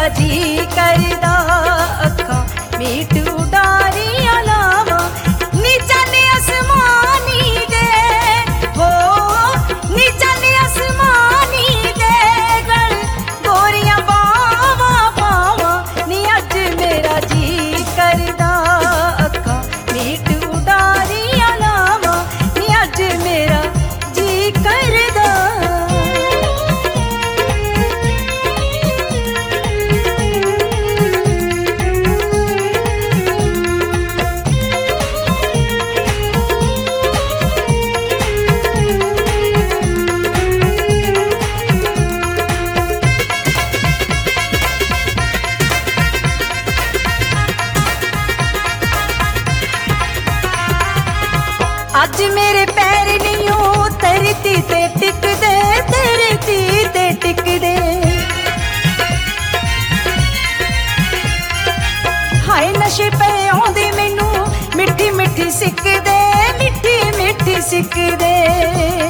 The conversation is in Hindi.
मेरा जी करदा अखां मीट उडारियां लावां नी चले आसमानी दे हो नी चले आसमानी दे गल गोरियां बावां पावां नी अज मेरा जी करदा अखां मीट उडारियां लावां नी अज मेरा जी करदा। अज मेरे पैर नहीं धरती ते टिकदे धरती ते टिकदे हाय नशे पे आउंदे मैनू मिठी मिठी सिकदे मिठी मिठी सिकदे।